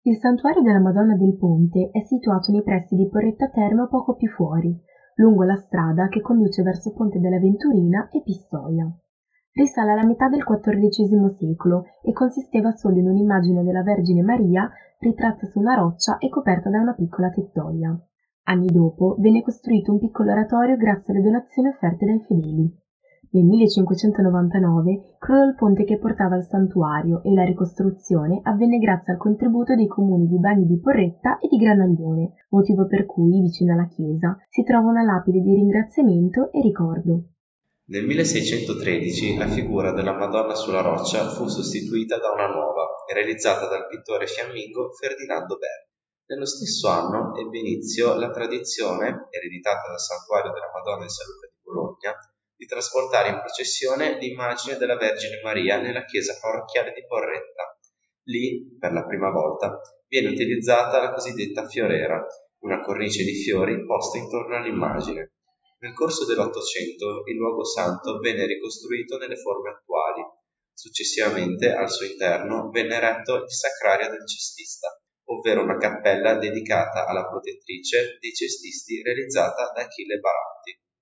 Il santuario della Madonna del Ponte è situato nei pressi di Porretta Terme poco più fuori, lungo la strada che conduce verso Ponte della Venturina e Pistoia. Risale alla metà del XIV secolo e consisteva solo in un'immagine della Vergine Maria ritratta su una roccia e coperta da una piccola tettoia. Anni dopo venne costruito un piccolo oratorio grazie alle donazioni offerte dai fedeli. Nel 1599 crollò il ponte che portava al santuario e la ricostruzione avvenne grazie al contributo dei comuni di Bagni di Porretta e di Granaglione, motivo per cui, vicino alla chiesa, si trova una lapide di ringraziamento e ricordo. Nel 1613 la figura della Madonna sulla roccia fu sostituita da una nuova, realizzata dal pittore fiammingo Ferdinando Berni. Nello stesso anno ebbe inizio la tradizione, ereditata dal Santuario della Madonna di Salute di Bologna, di trasportare in processione l'immagine della Vergine Maria nella chiesa parrocchiale di Porretta. Lì, per la prima volta, viene utilizzata la cosiddetta fiorera, una cornice di fiori posta intorno all'immagine. Nel corso dell'Ottocento il luogo santo venne ricostruito nelle forme attuali. Successivamente al suo interno venne eretto il Sacrario del Cestista, ovvero una cappella dedicata alla protettrice dei cestisti realizzata da Achille Baratti.